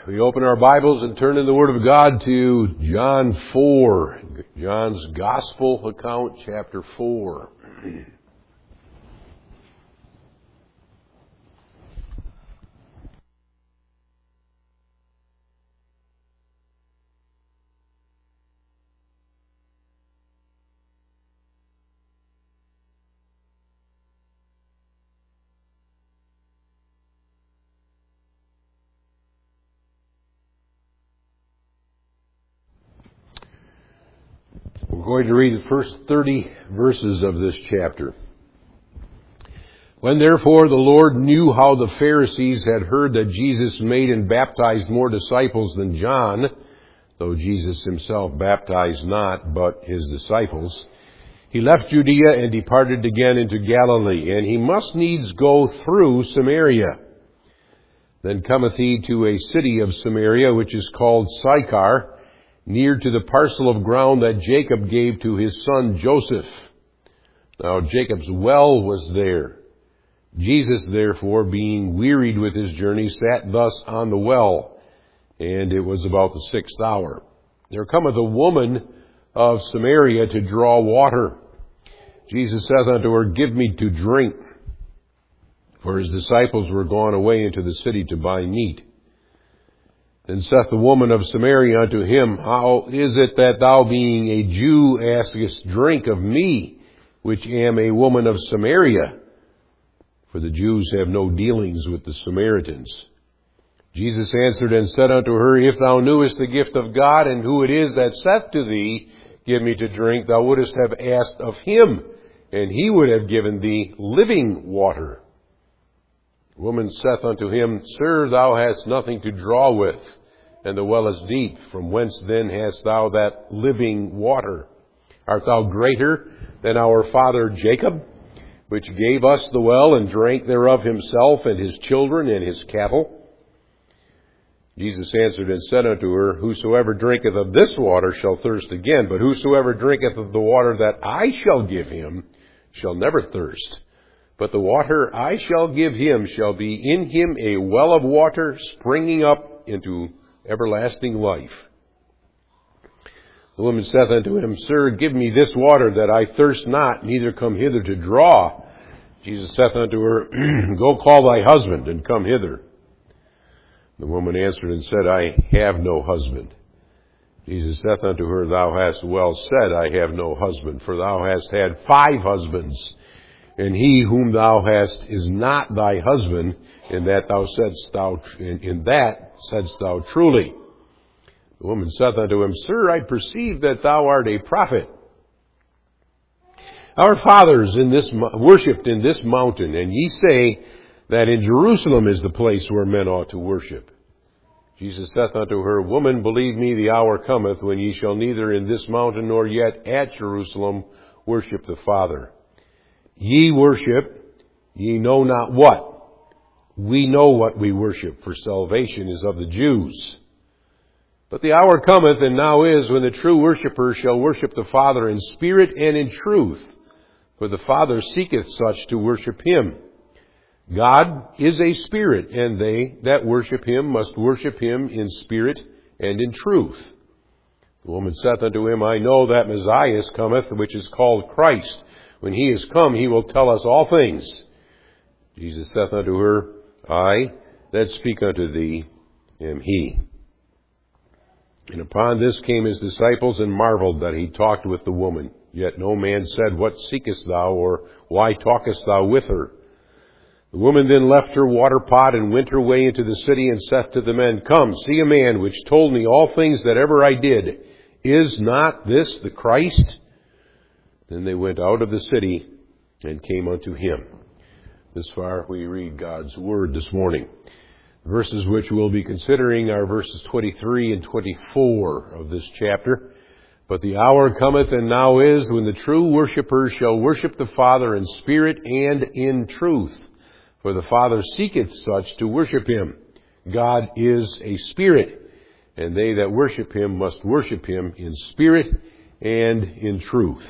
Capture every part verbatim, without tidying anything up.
We open our Bibles and turn in the Word of God to John four, John's Gospel account, chapter four. We're going to read the first thirty verses of this chapter. When therefore the Lord knew how the Pharisees had heard that Jesus made and baptized more disciples than John, though Jesus himself baptized not, but his disciples, he left Judea and departed again into Galilee, and he must needs go through Samaria. Then cometh he to a city of Samaria, which is called Sychar, near to the parcel of ground that Jacob gave to his son Joseph. Now Jacob's well was there. Jesus, therefore, being wearied with his journey, sat thus on the well, and it was about the sixth hour. There cometh a woman of Samaria to draw water. Jesus saith unto her, Give me to drink. For his disciples were gone away into the city to buy meat. Then saith the woman of Samaria unto him, How is it that thou, being a Jew, askest drink of me, which am a woman of Samaria? For the Jews have no dealings with the Samaritans. Jesus answered and said unto her, If thou knewest the gift of God, and who it is that saith to thee, Give me to drink, thou wouldest have asked of him, and he would have given thee living water. The woman saith unto him, Sir, thou hast nothing to draw with, and the well is deep. From whence then hast thou that living water? Art thou greater than our father Jacob, which gave us the well, and drank thereof himself, and his children, and his cattle? Jesus answered and said unto her, Whosoever drinketh of this water shall thirst again, but whosoever drinketh of the water that I shall give him shall never thirst. But the water I shall give him shall be in him a well of water springing up into everlasting life. The woman saith unto him, Sir, give me this water that I thirst not, neither come hither to draw. Jesus saith unto her, Go call thy husband, and come hither. The woman answered and said, I have no husband. Jesus saith unto her, Thou hast well said, I have no husband, for thou hast had five husbands, and he whom thou hast is not thy husband, in that thou saidst thou in, in that saidst thou truly. The woman saith unto him, Sir, I perceive that thou art a prophet. Our fathers in this worshipped in this mountain, and ye say that in Jerusalem is the place where men ought to worship. Jesus saith unto her, Woman, believe me, the hour cometh when ye shall neither in this mountain nor yet at Jerusalem worship the Father. Ye worship, ye know not what. We know what we worship, for salvation is of the Jews. But the hour cometh, and now is, when the true worshippers shall worship the Father in spirit and in truth, for the Father seeketh such to worship him. God is a spirit, and they that worship him must worship him in spirit and in truth. The woman saith unto him, I know that Messiah cometh, which is called Christ. When he is come, he will tell us all things. Jesus saith unto her, I that speak unto thee am he. And upon this came his disciples, and marveled that he talked with the woman. Yet no man said, What seekest thou? Or why talkest thou with her? The woman then left her water pot, and went her way into the city, and saith to the men, Come, see a man which told me all things that ever I did. Is not this the Christ? Then they went out of the city, and came unto him. This far we read God's Word this morning. The verses which we'll be considering are verses twenty-three and twenty-four of this chapter. But the hour cometh, and now is, when the true worshippers shall worship the Father in spirit and in truth. For the Father seeketh such to worship him. God is a spirit, and they that worship him must worship him in spirit and in truth.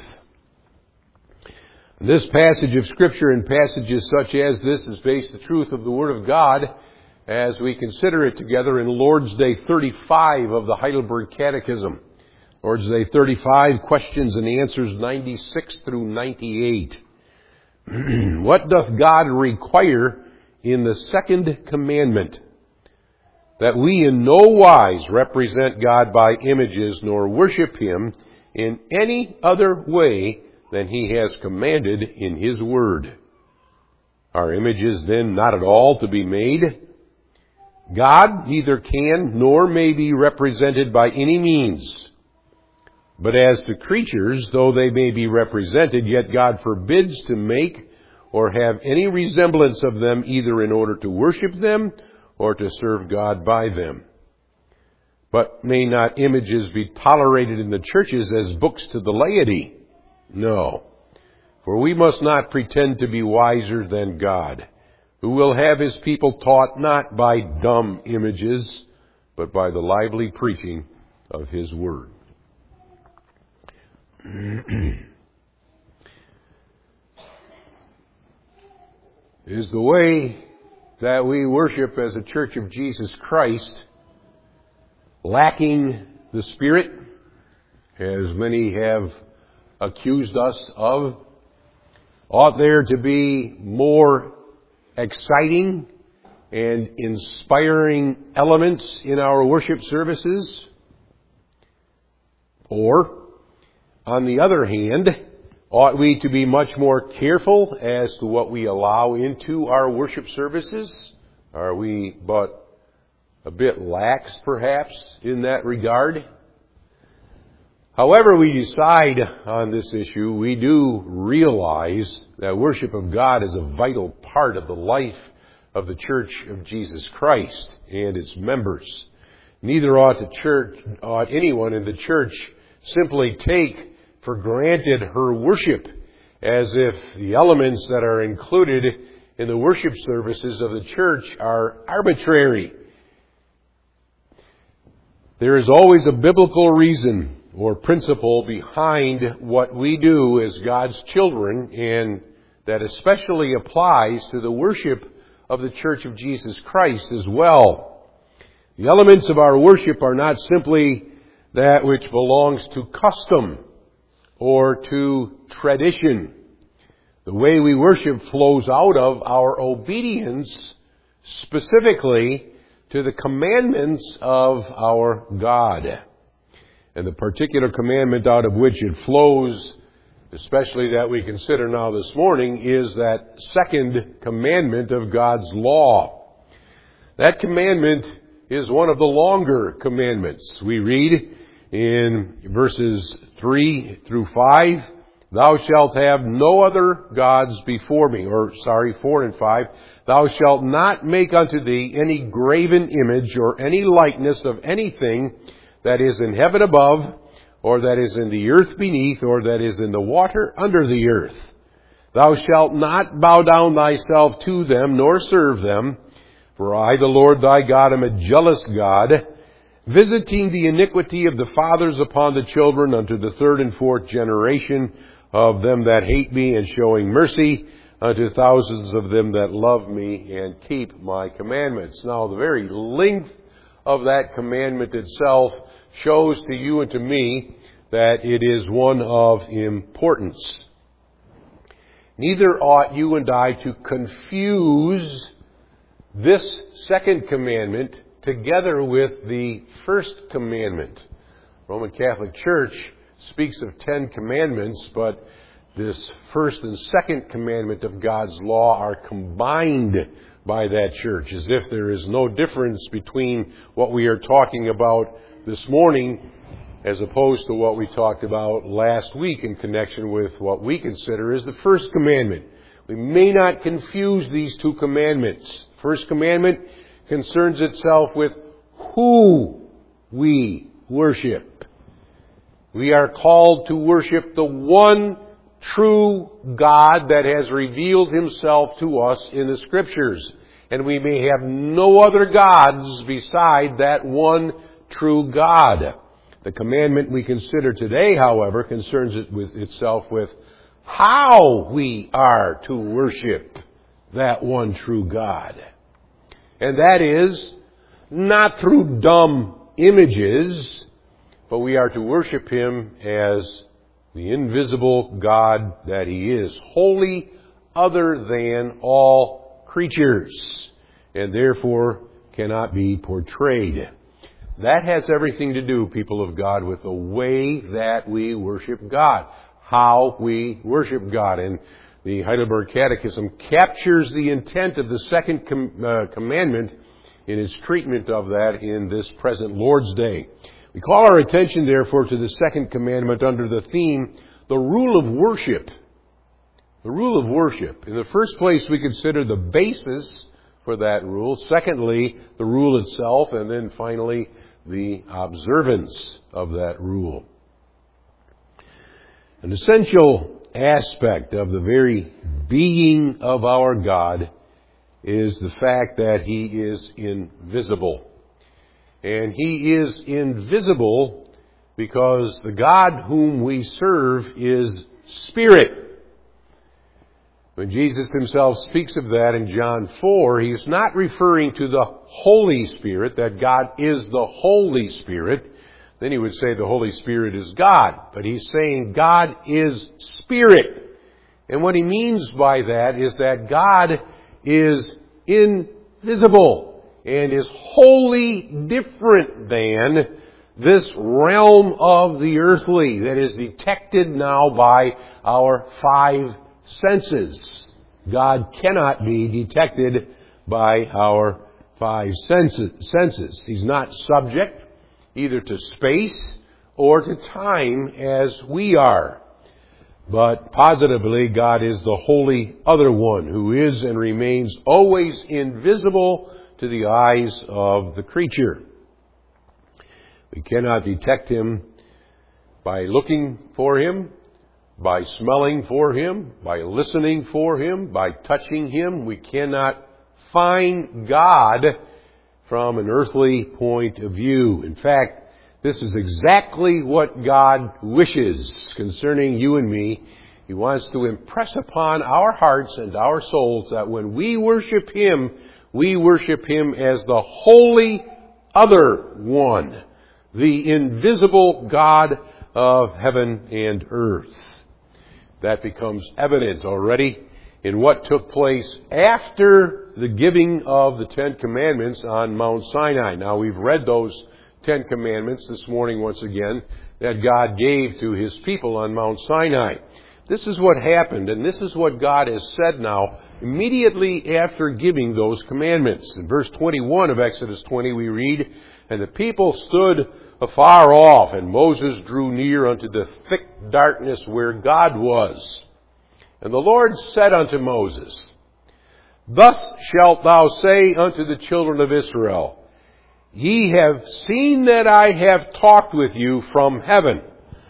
This passage of Scripture and passages such as this is based the truth of the Word of God as we consider it together in Lord's Day thirty-five of the Heidelberg Catechism. Lord's Day thirty-five, questions and answers ninety-six through ninety-eight. What doth God require in the second commandment? That we in no wise represent God by images, nor worship Him in any other way than He has commanded in His Word. Are images then not at all to be made? God neither can nor may be represented by any means. But as to creatures, though they may be represented, yet God forbids to make or have any resemblance of them, either in order to worship them or to serve God by them. But may not images be tolerated in the churches as books to the laity? No. For we must not pretend to be wiser than God, who will have His people taught not by dumb images, but by the lively preaching of His Word. Is the way that we worship as a Church of Jesus Christ lacking the Spirit, as many have accused us of? Ought there to be more exciting and inspiring elements in our worship services? Or, on the other hand, ought we to be much more careful as to what we allow into our worship services? Are we but a bit lax, perhaps, in that regard? However we decide on this issue, we do realize that worship of God is a vital part of the life of the Church of Jesus Christ and its members. Neither ought the church, ought anyone in the church simply take for granted her worship, as if the elements that are included in the worship services of the church are arbitrary. There is always a biblical reason or principle behind what we do as God's children, and that especially applies to the worship of the Church of Jesus Christ as well. The elements of our worship are not simply that which belongs to custom or to tradition. The way we worship flows out of our obedience specifically to the commandments of our God. And the particular commandment out of which it flows, especially that we consider now this morning, is that second commandment of God's law. That commandment is one of the longer commandments. We read in verses three through five, Thou shalt have no other gods before me. Or, sorry, four and five. Thou shalt not make unto thee any graven image or any likeness of anything that is in heaven above, or that is in the earth beneath, or that is in the water under the earth. Thou shalt not bow down thyself to them, nor serve them. For I, the Lord thy God, am a jealous God, visiting the iniquity of the fathers upon the children unto the third and fourth generation of them that hate me, and showing mercy unto thousands of them that love me and keep my commandments. Now, the very length of that commandment itself shows to you and to me that it is one of importance. Neither ought you and I to confuse this second commandment together with the first commandment. Roman Catholic Church speaks of ten commandments, but this first and second commandment of God's law are combined by that church, as if there is no difference between what we are talking about this morning as opposed to what we talked about last week in connection with what we consider as the first commandment. We may not confuse these two commandments. First commandment concerns itself with who we worship. We are called to worship the one true God that has revealed Himself to us in the Scriptures. And we may have no other gods beside that one true God. The commandment we consider today, however, concerns it with itself with how we are to worship that one true God. And that is not through dumb images, but we are to worship Him as the invisible God that He is, wholly other than all creatures, and therefore cannot be portrayed. That has everything to do, people of God, with the way that we worship God, how we worship God. And the Heidelberg Catechism captures the intent of the second com- uh, commandment in its treatment of that in this present Lord's Day. We call our attention, therefore, to the second commandment under the theme, the rule of worship. The rule of worship. In the first place, we consider the basis for that rule. Secondly, the rule itself. And then finally, the observance of that rule. An essential aspect of the very being of our God is the fact that He is invisible. And He is invisible because the God whom we serve is Spirit. When Jesus Himself speaks of that in John four, He's not referring to the Holy Spirit, that God is the Holy Spirit. Then He would say the Holy Spirit is God. But He's saying God is Spirit. And what He means by that is that God is invisible and is wholly different than this realm of the earthly that is detected now by our five senses. God cannot be detected by our five senses. He's not subject either to space or to time as we are. But positively, God is the Holy Other One who is and remains always invisible to the eyes of the creature. We cannot detect Him by looking for Him, by smelling for Him, by listening for Him, by touching Him. We cannot find God from an earthly point of view. In fact, this is exactly what God wishes concerning you and me. He wants to impress upon our hearts and our souls that when we worship Him, we worship Him as the Holy Other One, the invisible God of heaven and earth. That becomes evident already in what took place after the giving of the Ten Commandments on Mount Sinai. Now, we've read those Ten Commandments this morning once again that God gave to His people on Mount Sinai. This is what happened, and this is what God has said now immediately after giving those commandments. In verse twenty-one of Exodus twenty we read, "And the people stood afar off, and Moses drew near unto the thick darkness where God was. And the Lord said unto Moses, Thus shalt thou say unto the children of Israel, Ye have seen that I have talked with you from heaven.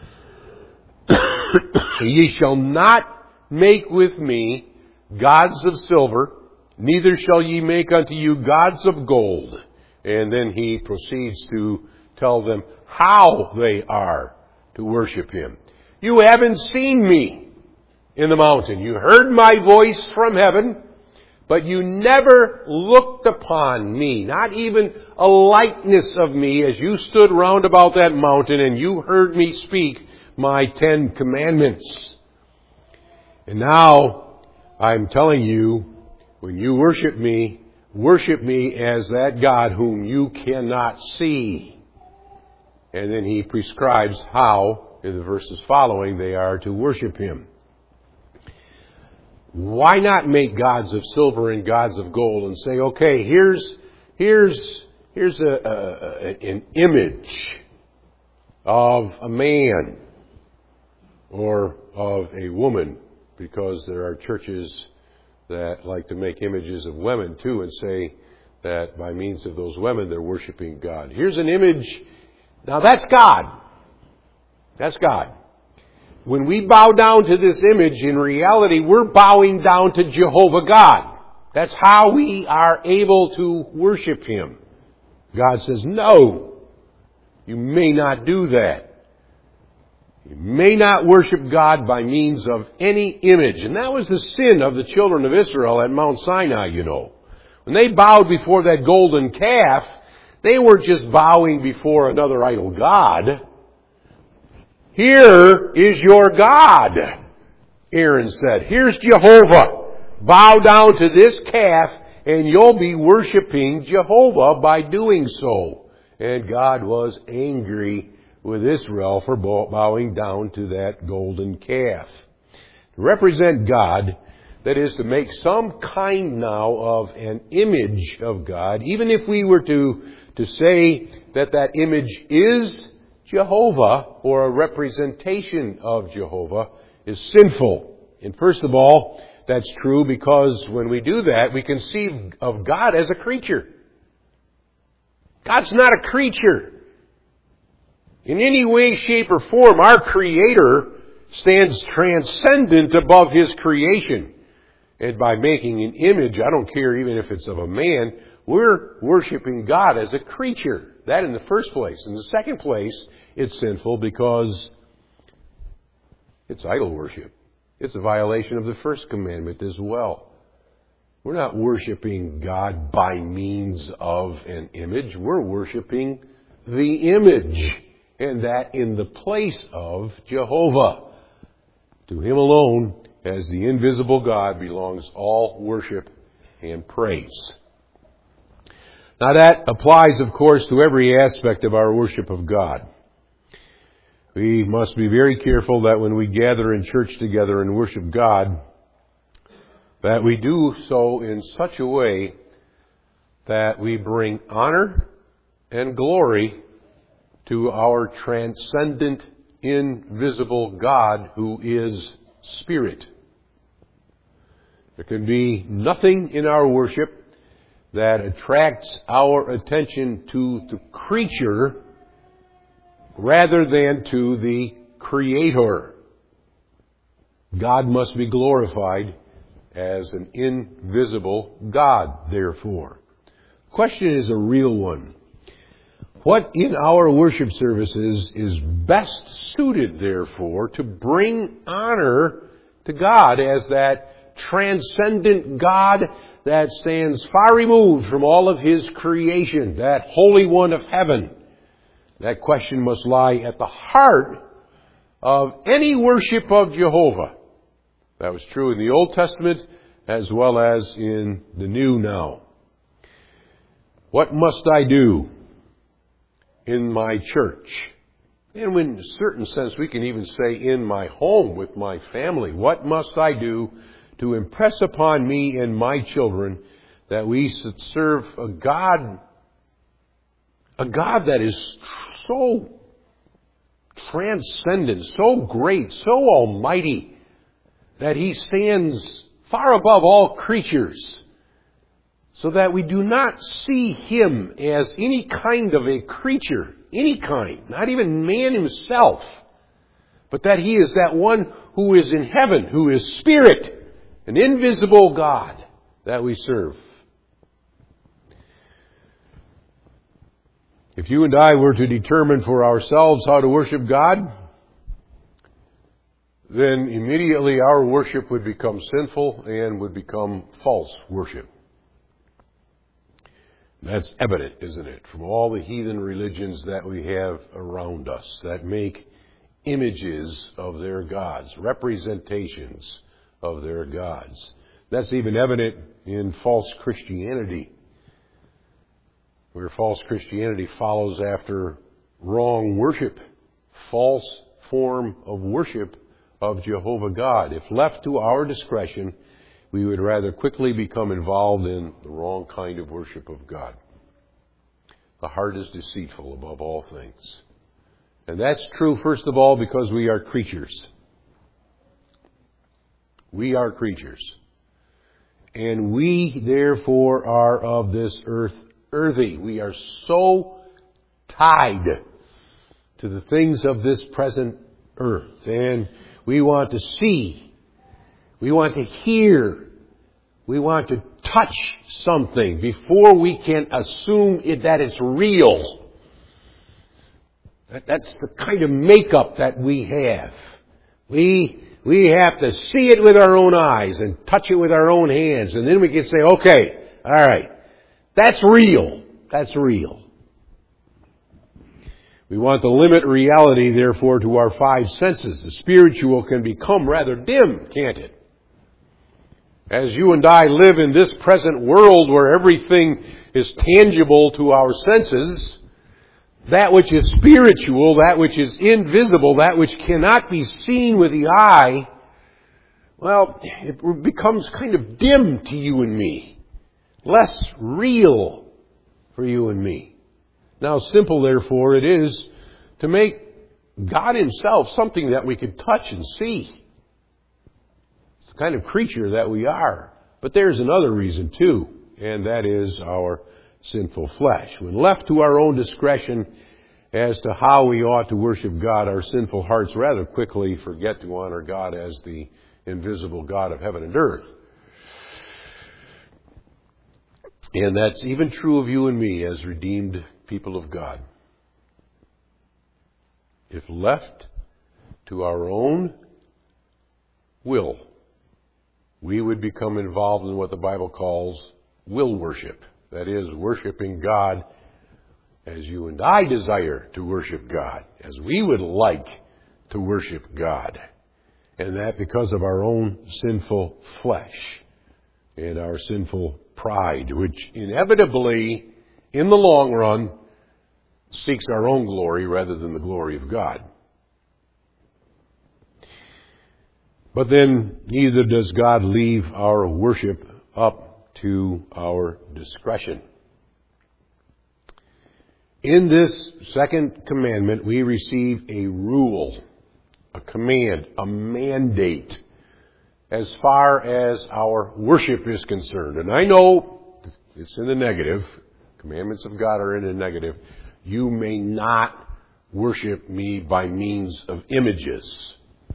Ye shall not make with me gods of silver, neither shall ye make unto you gods of gold." And then He proceeds to tell them how they are to worship Him. "You haven't seen me in the mountain. You heard my voice from heaven, but you never looked upon me, not even a likeness of me as you stood round about that mountain and you heard me speak my Ten Commandments. And now I'm telling you, when you worship me, worship me as that God whom you cannot see." And then He prescribes how, in the verses following, they are to worship Him. Why not make gods of silver and gods of gold and say, okay, here's here's here's a, a, an image of a man or of a woman, because there are churches that like to make images of women too and say that by means of those women they're worshiping God. Here's an image. Now that's God. That's God. When we bow down to this image, in reality, we're bowing down to Jehovah God. That's how we are able to worship Him. God says, no, you may not do that. You may not worship God by means of any image. And that was the sin of the children of Israel at Mount Sinai, you know. When When they bowed before that golden calf, they weren't just bowing before another idol god. Here is your God, Aaron said. Here's Jehovah. Bow down to this calf and you'll be worshiping Jehovah by doing so. And God was angry with Israel for bowing down to that golden calf. To represent God, that is to make some kind now of an image of God, even if we were to, to say that that image is Jehovah or a representation of Jehovah, is sinful. And first of all, that's true because when we do that, we conceive of God as a creature. God's not a creature. In any way, shape, or form, our Creator stands transcendent above His creation. And by making an image, I don't care even if it's of a man, we're worshiping God as a creature. That in the first place. In the second place, it's sinful because it's idol worship. It's a violation of the first commandment as well. We're not worshiping God by means of an image. We're worshiping the image. And that in the place of Jehovah. To Him alone, as the invisible God, belongs all worship and praise. Now that applies, of course, to every aspect of our worship of God. We must be very careful that when we gather in church together and worship God, that we do so in such a way that we bring honor and glory to our transcendent, invisible God who is Spirit. There can be nothing in our worship that attracts our attention to the creature rather than to the Creator. God must be glorified as an invisible God, therefore. The question is a real one. What in our worship services is best suited, therefore, to bring honor to God as that transcendent God that stands far removed from all of His creation, that Holy One of heaven? That question must lie at the heart of any worship of Jehovah. That was true in the Old Testament as well as in the New now. What must I do in my church? And in a certain sense, we can even say in my home with my family. What must I do to impress upon me and my children that we should serve a God, a God that is so transcendent, so great, so almighty, that He stands far above all creatures, so that we do not see Him as any kind of a creature, any kind, not even man himself, but that He is that one who is in heaven, who is Spirit, an invisible God that we serve. If you and I were to determine for ourselves how to worship God, then immediately our worship would become sinful and would become false worship. That's evident, isn't it, from all the heathen religions that we have around us that make images of their gods, representations of their gods. That's even evident in false Christianity, where false Christianity follows after wrong worship, false form of worship of Jehovah God. If left to our discretion, we would rather quickly become involved in the wrong kind of worship of God. The heart is deceitful above all things. And that's true, first of all, because we are creatures. We are creatures. And we, therefore, are of this earth earthy. We are so tied to the things of this present earth. And we want to see. We want to hear. We want to touch something before we can assume it, that it's real. That, that's the kind of makeup that we have. We, we have to see it with our own eyes and touch it with our own hands. And then we can say, okay, all right, That's real. That's real. We want to limit reality, therefore, to our five senses. The spiritual can become rather dim, can't it? As you and I live in this present world where everything is tangible to our senses, that which is spiritual, that which is invisible, that which cannot be seen with the eye, well, it becomes kind of dim to you and me. Less real for you and me. Now, simple, therefore, it is to make God Himself something that we can touch and see. It's the kind of creature that we are. But there's another reason, too, and that is our sinful flesh. When left to our own discretion as to how we ought to worship God, our sinful hearts rather quickly forget to honor God as the invisible God of heaven and earth. And that's even true of you and me as redeemed people of God. If left to our own will, we would become involved in what the Bible calls will worship. That is, worshiping God as you and I desire to worship God, as we would like to worship God. And that because of our own sinful flesh and our sinful pride, which inevitably, in the long run, seeks our own glory rather than the glory of God. But then neither does God leave our worship up to our discretion. In this second commandment, we receive a rule, a command, a mandate as far as our worship is concerned. And I know it's in the negative. Commandments of God are in the negative. You may not worship me by means of images.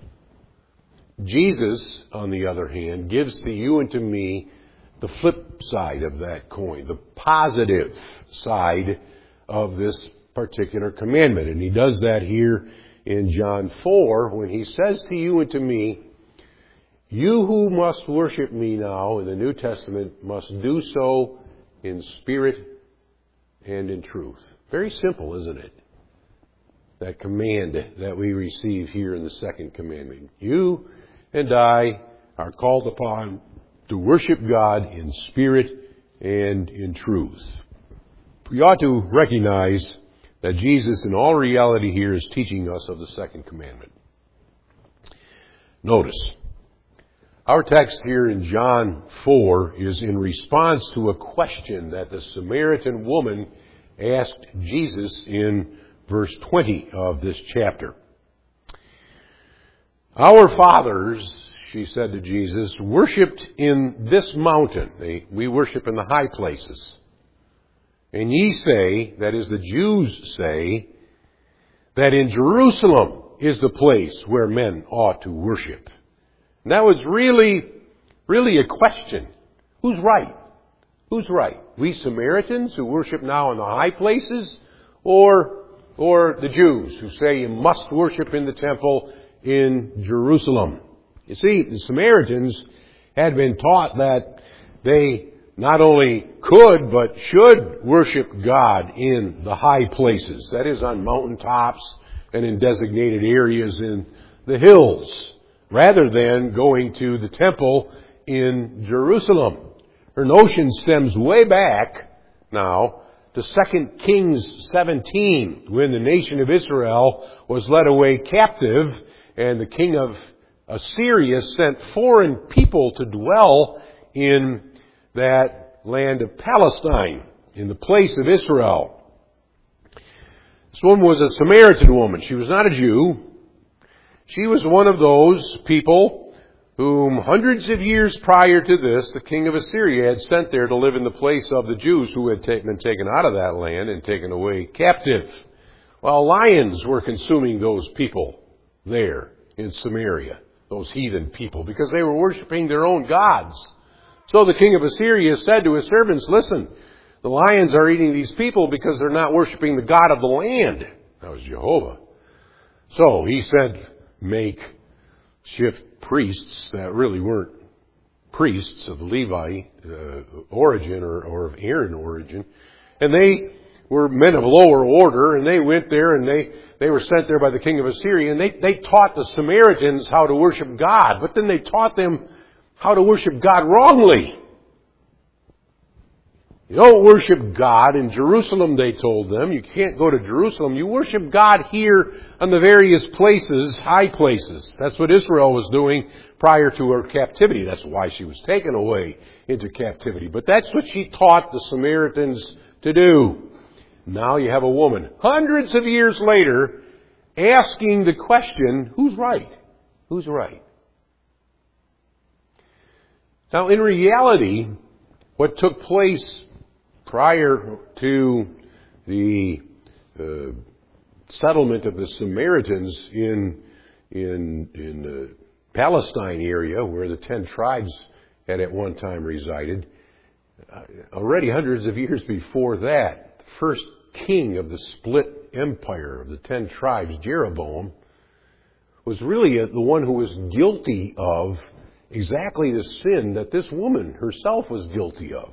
Jesus, on the other hand, gives to you and to me the flip side of that coin, the positive side of this particular commandment. And He does that here in John four when He says to you and to me, you who must worship me now in the New Testament must do so in spirit and in truth. Very simple, isn't it? That command that we receive here in the second commandment. You and I are called upon to worship God in spirit and in truth. We ought to recognize that Jesus in all reality here is teaching us of the second commandment. Notice, our text here in John four is in response to a question that the Samaritan woman asked Jesus in verse twenty of this chapter. Our fathers, she said to Jesus, worshipped in this mountain. They, we worship in the high places. And ye say, that is the Jews say, that in Jerusalem is the place where men ought to worship. And that was really, really a question. Who's right? Who's right? We Samaritans who worship now in the high places, or, or the Jews who say you must worship in the temple in Jerusalem? You see, the Samaritans had been taught that they not only could, but should worship God in the high places. That is, on mountaintops and in designated areas in the hills, rather than going to the temple in Jerusalem. Her notion stems way back now to Second Kings seventeen, when the nation of Israel was led away captive, and the king of Assyria sent foreign people to dwell in that land of Palestine, in the place of Israel. This woman was a Samaritan woman. She was not a Jew. She was one of those people whom hundreds of years prior to this, the king of Assyria had sent there to live in the place of the Jews who had been taken out of that land and taken away captive. While lions were consuming those people there in Samaria, those heathen people, because they were worshiping their own gods. So the king of Assyria said to his servants, listen, the lions are eating these people because they're not worshiping the God of the land. That was Jehovah. So he said, make shift priests that really weren't priests of Levi uh, origin or, or of Aaron origin. And they were men of lower order, and they went there and they, they were sent there by the king of Assyria, and they, they taught the Samaritans how to worship God, but then they taught them how to worship God wrongly. You don't worship God in Jerusalem, they told them. You can't go to Jerusalem. You worship God here on the various places, high places. That's what Israel was doing prior to her captivity. That's why she was taken away into captivity. But that's what she taught the Samaritans to do. Now you have a woman, hundreds of years later, asking the question, who's right? Who's right? Now, in reality, what took place prior to the uh, settlement of the Samaritans in in in the Palestine area, where the ten tribes had at one time resided, uh, already hundreds of years before that, the first king of the split empire of the ten tribes, Jeroboam, was really the one who was guilty of exactly the sin that this woman herself was guilty of.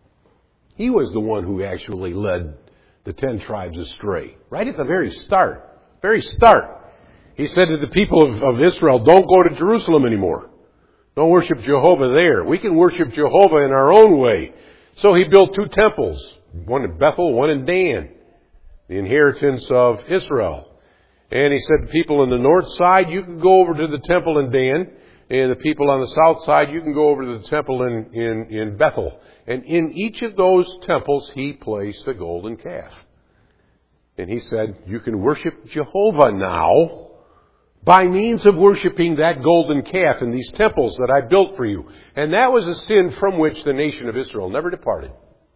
He was the one who actually led the ten tribes astray. Right at the very start. Very start. He said to the people of, of Israel, don't go to Jerusalem anymore. Don't worship Jehovah there. We can worship Jehovah in our own way. So he built two temples. One in Bethel, one in Dan. The inheritance of Israel. And he said to people on the north side, you can go over to the temple in Dan. And the people on the south side, you can go over to the temple in, in, in Bethel. And in each of those temples, he placed a golden calf. And he said, you can worship Jehovah now by means of worshiping that golden calf in these temples that I built for you. And that was a sin from which the nation of Israel never departed.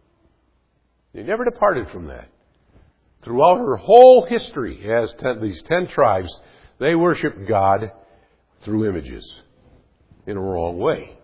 They never departed from that. Throughout her whole history as ten, these ten tribes, they worshiped God through images. In a wrong way.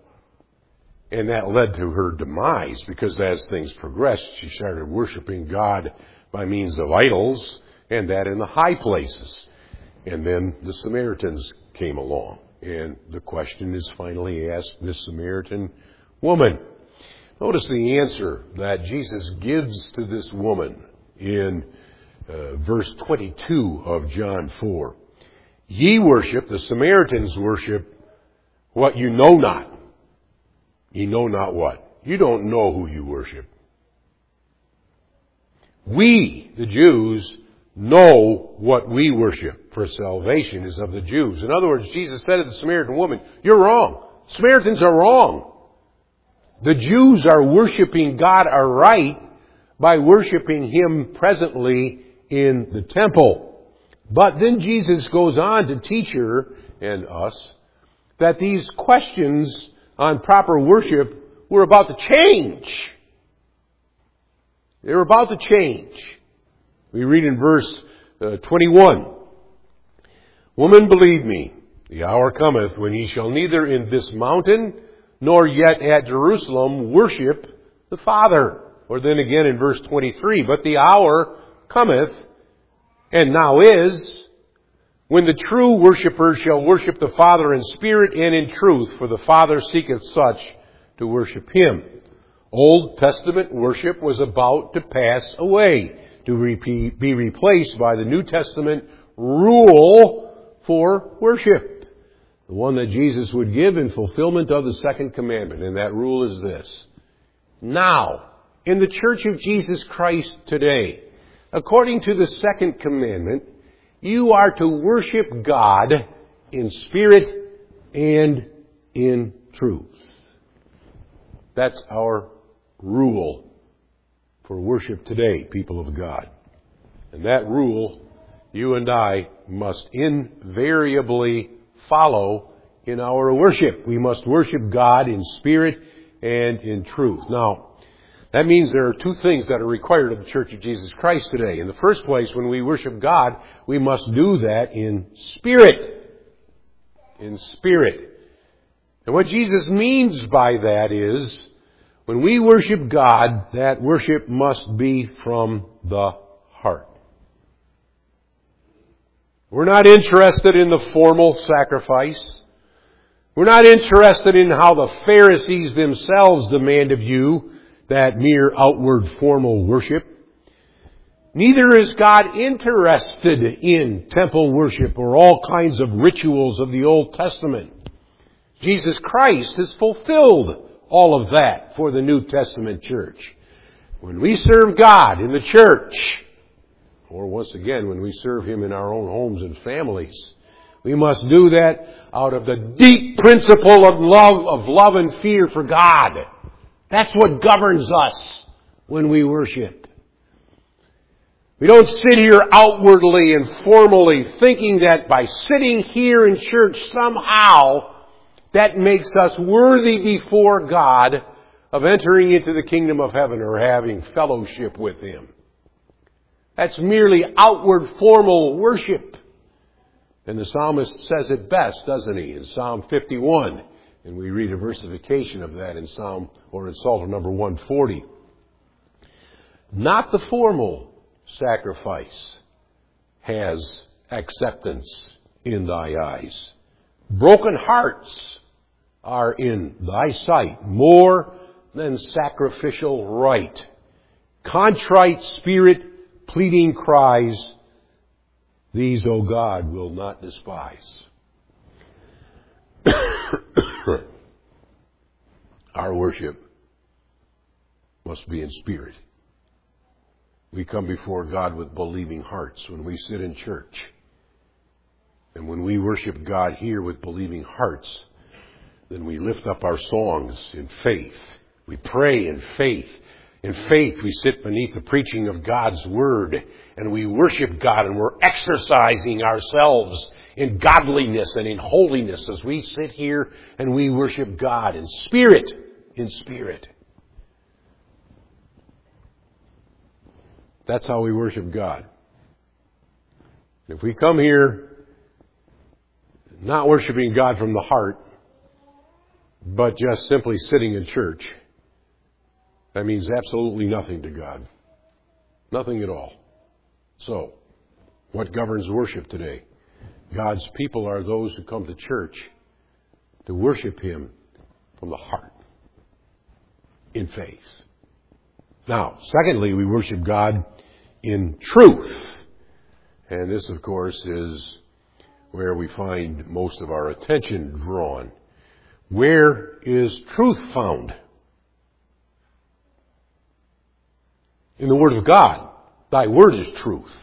And that led to her demise, because as things progressed, she started worshiping God by means of idols, and that in the high places. And then the Samaritans came along. And the question is finally asked this Samaritan woman. Notice the answer that Jesus gives to this woman in uh, verse twenty-two of John four. Ye worship, the Samaritans worship, what you know not. You know not what? You don't know who you worship. We, the Jews, know what we worship, for salvation is of the Jews. In other words, Jesus said to the Samaritan woman, you're wrong. Samaritans are wrong. The Jews are worshiping God aright by worshiping Him presently in the temple. But then Jesus goes on to teach her and us that these questions on proper worship were about to change. They were about to change. We read in verse uh, twenty-one. Woman, believe me, the hour cometh when ye shall neither in this mountain nor yet at Jerusalem worship the Father. Or then again in verse twenty-three, but the hour cometh, and now is, when the true worshipper shall worship the Father in spirit and in truth, for the Father seeketh such to worship Him. Old Testament worship was about to pass away, to be replaced by the New Testament rule for worship. The one that Jesus would give in fulfillment of the second commandment. And that rule is this. Now, in the Church of Jesus Christ today, according to the second commandment, you are to worship God in spirit and in truth. That's our rule for worship today, people of God. And that rule, you and I must invariably follow in our worship. We must worship God in spirit and in truth. Now, that means there are two things that are required of the Church of Jesus Christ today. In the first place, when we worship God, we must do that in spirit. In spirit. And what Jesus means by that is, when we worship God, that worship must be from the heart. We're not interested in the formal sacrifice. We're not interested in how the Pharisees themselves demand of you that mere outward formal worship. Neither is God interested in temple worship or all kinds of rituals of the Old Testament. Jesus Christ has fulfilled all of that for the New Testament church. When we serve God in the church, or once again, when we serve Him in our own homes and families, we must do that out of the deep principle of love, of love and fear for God. That's what governs us when we worship. We don't sit here outwardly and formally thinking that by sitting here in church somehow that makes us worthy before God of entering into the kingdom of heaven or having fellowship with Him. That's merely outward formal worship. And the psalmist says it best, doesn't he, in Psalm fifty-one. And we read a versification of that in Psalm, or in Psalter number one forty. Not the formal sacrifice has acceptance in thy eyes. Broken hearts are in thy sight more than sacrificial rite. Contrite spirit, pleading cries, these, O God, will not despise. Our worship must be in spirit. We come before God with believing hearts when we sit in church. And when we worship God here with believing hearts, then we lift up our songs in faith. We pray in faith. In faith, we sit beneath the preaching of God's Word, and we worship God, and we're exercising ourselves in godliness and in holiness as we sit here and we worship God in spirit, in spirit. That's how we worship God. If we come here not worshiping God from the heart, but just simply sitting in church, that means absolutely nothing to God. Nothing at all. So, what governs worship today? God's people are those who come to church to worship Him from the heart, in faith. Now, secondly, we worship God in truth. And this, of course, is where we find most of our attention drawn. Where is truth found? In the Word of God. Thy Word is truth.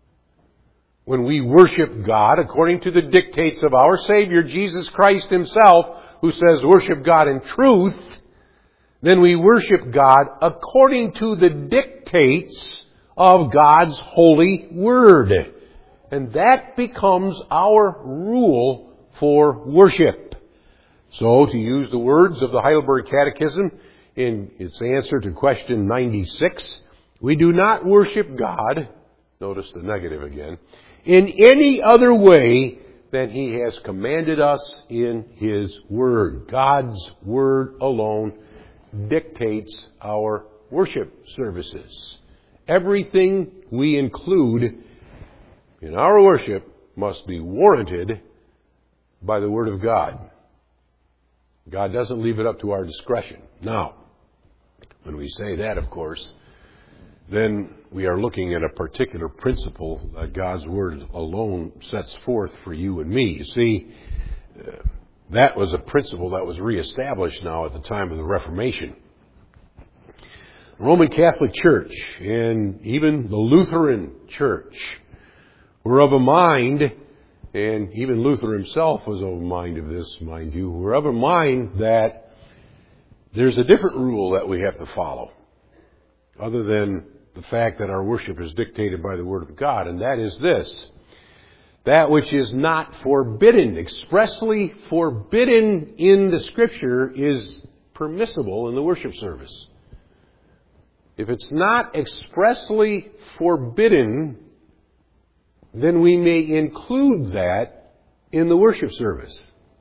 When we worship God according to the dictates of our Savior, Jesus Christ Himself, who says worship God in truth, then we worship God according to the dictates of God's holy Word. And that becomes our rule for worship. So, to use the words of the Heidelberg Catechism in its answer to question ninety-six, we do not worship God, notice the negative again, in any other way than He has commanded us in His Word. God's Word alone dictates our worship services. Everything we include in our worship must be warranted by the Word of God. God doesn't leave it up to our discretion. Now, when we say that, of course, then we are looking at a particular principle that God's Word alone sets forth for you and me. You see, uh, that was a principle that was reestablished now at the time of the Reformation. The Roman Catholic Church and even the Lutheran Church were of a mind, and even Luther himself was of a mind of this, mind you, were of a mind that there's a different rule that we have to follow, other than the fact that our worship is dictated by the Word of God, and that is this: that which is not forbidden, expressly forbidden in the Scripture, is permissible in the worship service. If it's not expressly forbidden, then we may include that in the worship service.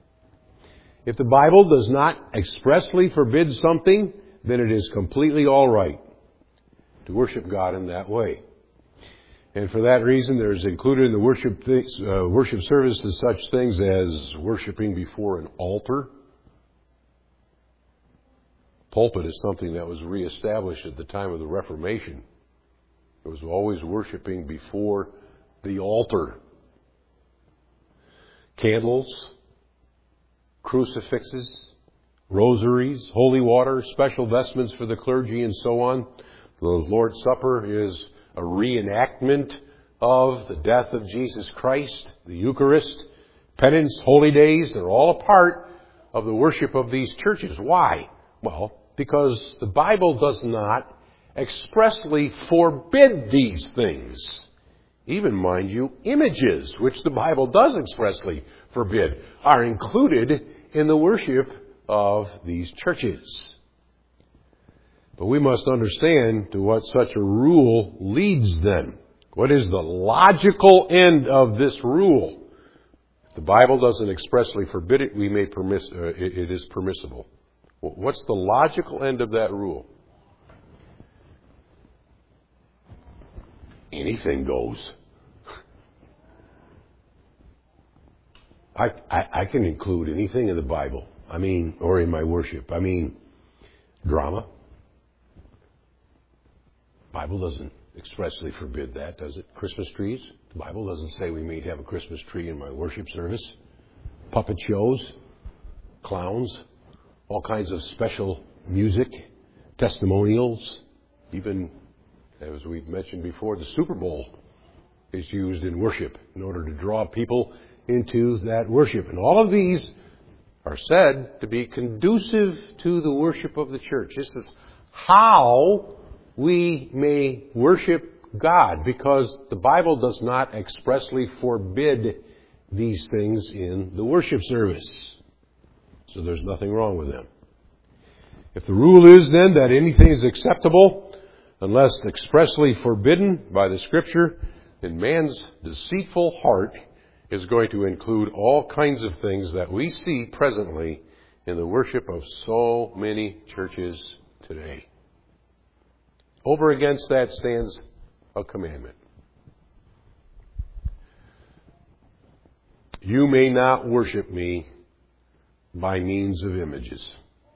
If the Bible does not expressly forbid something, then it is completely all right to worship God in that way. And for that reason, there's included in the worship th- uh, worship services such things as worshiping before an altar. Pulpit is something that was reestablished at the time of the Reformation. It was always worshiping before the altar. Candles, crucifixes, rosaries, holy water, special vestments for the clergy, and so on. The Lord's Supper is a reenactment of the death of Jesus Christ. The Eucharist, penance, holy days, they're all a part of the worship of these churches. Why? Well, because the Bible does not expressly forbid these things. Even, mind you, images, which the Bible does expressly forbid, are included in the worship of these churches. But we must understand to what such a rule leads then. What is the logical end of this rule? If the Bible doesn't expressly forbid it, we may permiss, uh, it, it is permissible. Well, what's the logical end of that rule? Anything goes. I, I, I can include anything in the Bible. I mean, or in my worship. I mean, drama. The Bible doesn't expressly forbid that, does it? Christmas trees. The Bible doesn't say we may have a Christmas tree in my worship service. Puppet shows, clowns, all kinds of special music, testimonials, even, as we've mentioned before, the Super Bowl is used in worship in order to draw people into that worship. And all of these are said to be conducive to the worship of the church. This is how we may worship God, because the Bible does not expressly forbid these things in the worship service. So there's nothing wrong with them. If the rule is then that anything is acceptable unless expressly forbidden by the Scripture, then man's deceitful heart is going to include all kinds of things that we see presently in the worship of so many churches today. Over against that stands a commandment. You may not worship me by means of images.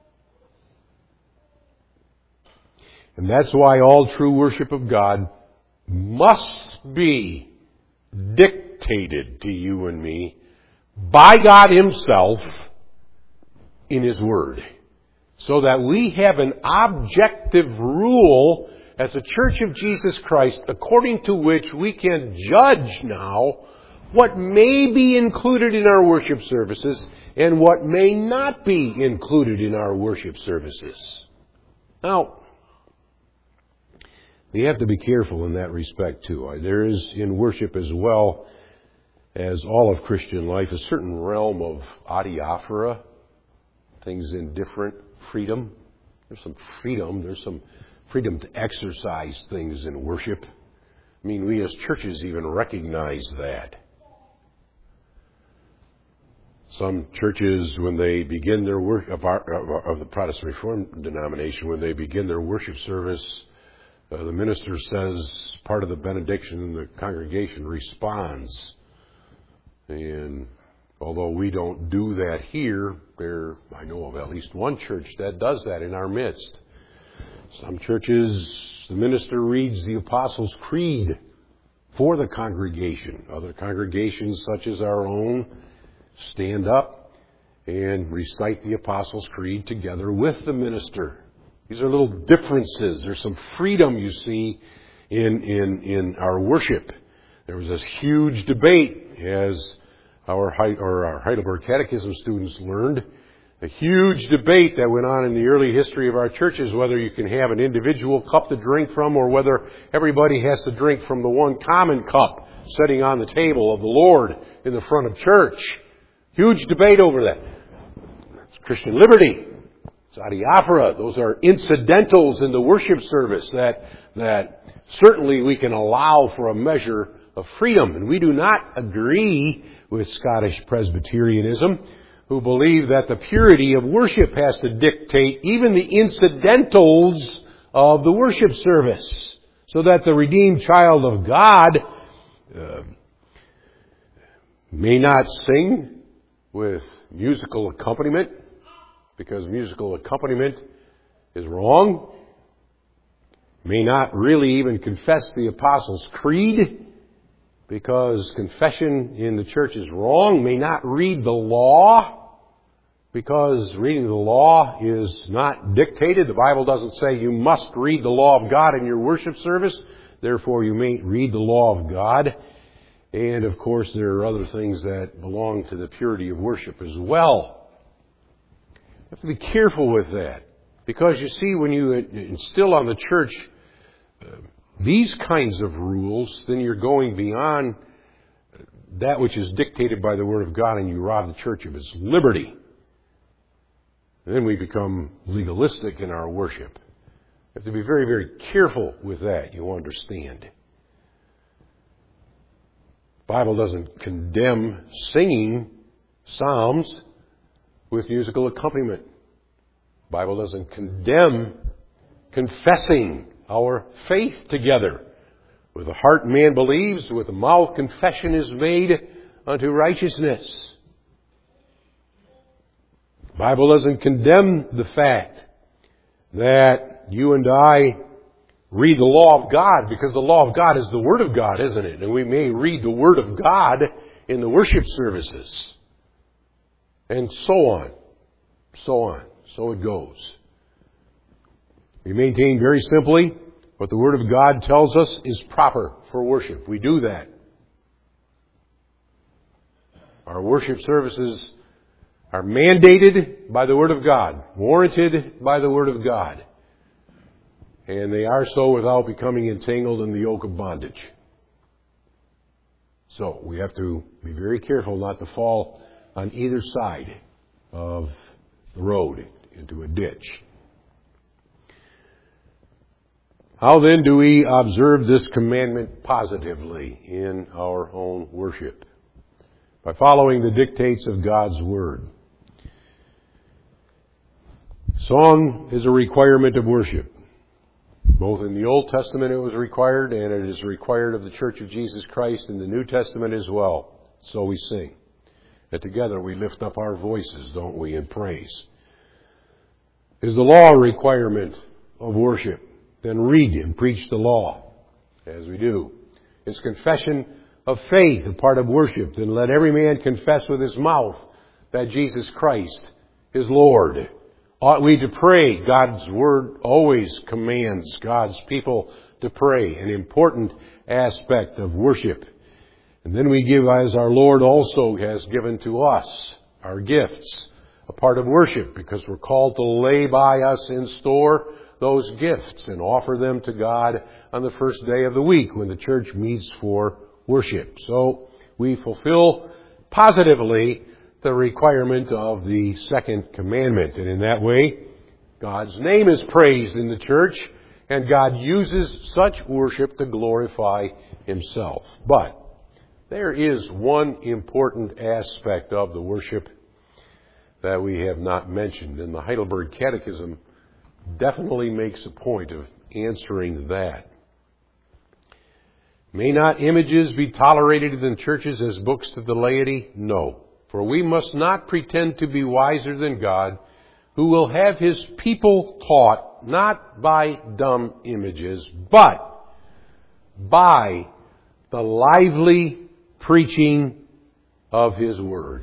And that's why all true worship of God must be dictated to you and me by God Himself in His Word, so that we have an objective rule as a Church of Jesus Christ according to which we can judge now what may be included in our worship services and what may not be included in our worship services. Now, we have to be careful in that respect too. There is in worship as well as all of Christian life a certain realm of adiaphora, things in different freedom. There's some freedom. There's some freedom to exercise things in worship. I mean, we as churches even recognize that. Some churches, when they begin their work of, our, of the Protestant Reformed denomination, when they begin their worship service, uh, the minister says part of the benediction, and the congregation responds. And although we don't do that here, there I know of at least one church that does that in our midst. Some churches, the minister reads the Apostles' Creed for the congregation. Other congregations, such as our own, stand up and recite the Apostles' Creed together with the minister. These are little differences. There's some freedom, you see, in, in, in our worship. There was this huge debate, as our, or our Heidelberg Catechism students learned, a huge debate that went on in the early history of our churches, whether you can have an individual cup to drink from or whether everybody has to drink from the one common cup sitting on the table of the Lord in the front of church. Huge debate over that. That's Christian liberty. It's adiaphora. Those are incidentals in the worship service that, that certainly we can allow for a measure of freedom. And we do not agree with Scottish Presbyterianism, who believe that the purity of worship has to dictate even the incidentals of the worship service. so that the redeemed child of God uh, may not sing with musical accompaniment, because musical accompaniment is wrong, may not really even confess the Apostles' Creed, because confession in the church is wrong, may not read the law, because reading the law is not dictated. The Bible doesn't say you must read the law of God in your worship service, therefore you may read the law of God. And of course there are other things that belong to the purity of worship as well. You have to be careful with that, because you see, when you instill on the church uh, these kinds of rules, then you're going beyond that which is dictated by the Word of God, and you rob the church of its liberty. And then we become legalistic in our worship. You have to be very, very careful with that, you understand. The Bible doesn't condemn singing psalms with musical accompaniment. The Bible doesn't condemn confessing our faith together. With the heart man believes, with the mouth confession is made unto righteousness. The Bible doesn't condemn the fact that you and I read the law of God, because the law of God is the Word of God, isn't it? And we may read the Word of God in the worship services. And so on. So on. So it goes. We maintain very simply what the Word of God tells us is proper for worship. We do that. Our worship services are mandated by the Word of God, warranted by the Word of God. And they are so without becoming entangled in the yoke of bondage. So we have to be very careful not to fall on either side of the road into a ditch. How then do we observe this commandment positively in our own worship? By following the dictates of God's Word. Song is a requirement of worship. Both in the Old Testament it was required, and it is required of the Church of Jesus Christ in the New Testament as well. So we sing. And together we lift up our voices, don't we, in praise. Is the law a requirement of worship? Then read and preach the law, as we do. Is confession of faith a part of worship? Then let every man confess with his mouth that Jesus Christ is Lord. Ought we to pray? God's Word always commands God's people to pray, an important aspect of worship. And then we give, as our Lord also has given to us, our gifts, a part of worship, because we're called to lay by us in store those gifts and offer them to God on the first day of the week when the church meets for worship. So we fulfill positively the requirement of the second commandment. And in that way, God's name is praised in the church, and God uses such worship to glorify Himself. But there is one important aspect of the worship that we have not mentioned, and the Heidelberg Catechism definitely makes a point of answering that. May not images be tolerated in churches as books to the laity? No. For we must not pretend to be wiser than God, who will have His people taught not by dumb images, but by the lively preaching of His Word.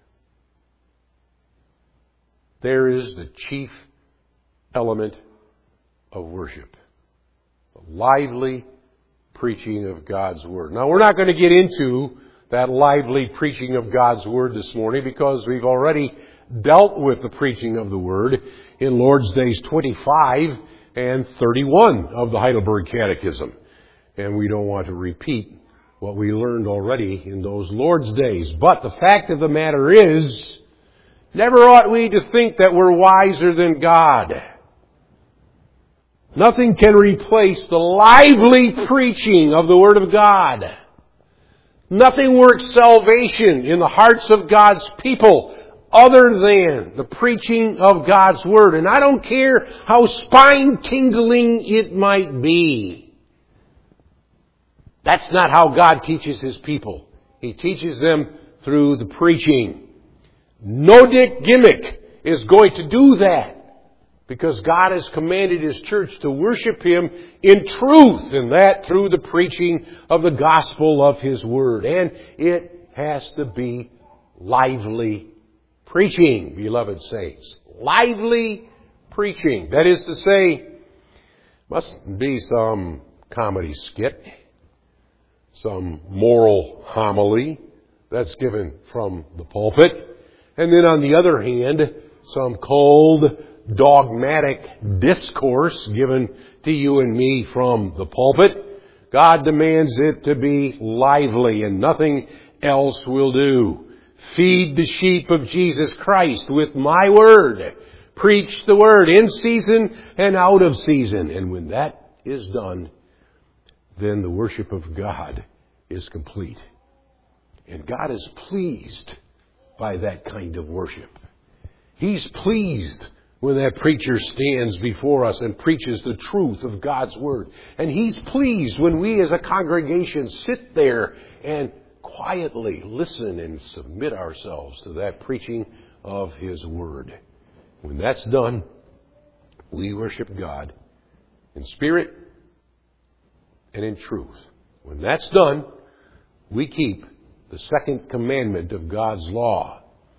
There is the chief element of worship. The lively preaching of God's Word. Now, we're not going to get into that lively preaching of God's Word this morning, because we've already dealt with the preaching of the Word in Lord's Days twenty-five and thirty-one of the Heidelberg Catechism. And we don't want to repeat what we learned already in those Lord's Days. But the fact of the matter is, never ought we to think that we're wiser than God. Nothing can replace the lively preaching of the Word of God. Nothing works salvation in the hearts of God's people other than the preaching of God's Word. And I don't care how spine-tingling it might be. That's not how God teaches His people. He teaches them through the preaching. No Dick Gimmick is going to do that, because God has commanded His church to worship Him in truth, and that through the preaching of the gospel of His Word. And it has to be lively preaching, beloved saints. Lively preaching. That is to say, mustn't be some comedy skit, some moral homily that's given from the pulpit, and then on the other hand, some cold, dogmatic discourse given to you and me from the pulpit. God demands it to be lively, and nothing else will do. Feed the sheep of Jesus Christ with my word. Preach the word in season and out of season. And when that is done, then the worship of God is complete. And God is pleased by that kind of worship. He's pleased when that preacher stands before us and preaches the truth of God's Word. And He's pleased when we as a congregation sit there and quietly listen and submit ourselves to that preaching of His Word. When that's done, we worship God in spirit and in truth. When that's done, we keep the second commandment of God's law.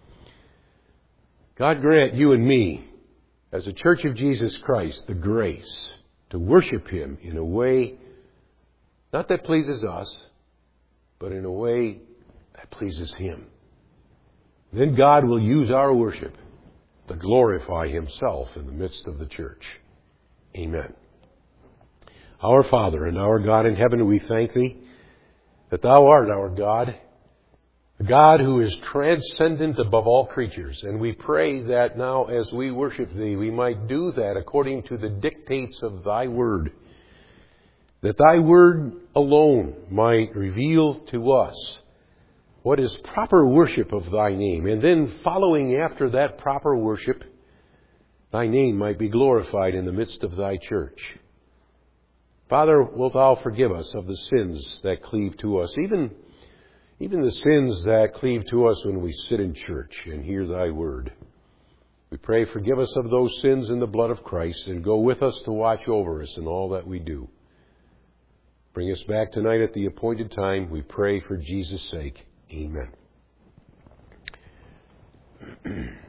God grant you and me, as a Church of Jesus Christ, the grace to worship Him in a way, not that pleases us, but in a way that pleases Him. Then God will use our worship to glorify Himself in the midst of the church. Amen. Our Father and our God in heaven, we thank Thee that Thou art our God, a God who is transcendent above all creatures. And we pray that now as we worship Thee, we might do that according to the dictates of Thy Word. That Thy Word alone might reveal to us what is proper worship of Thy name. And then following after that proper worship, Thy name might be glorified in the midst of Thy church. Father, wilt Thou forgive us of the sins that cleave to us, even Even the sins that cleave to us when we sit in church and hear Thy Word. We pray, forgive us of those sins in the blood of Christ, and go with us to watch over us in all that we do. Bring us back tonight at the appointed time. We pray for Jesus' sake. Amen.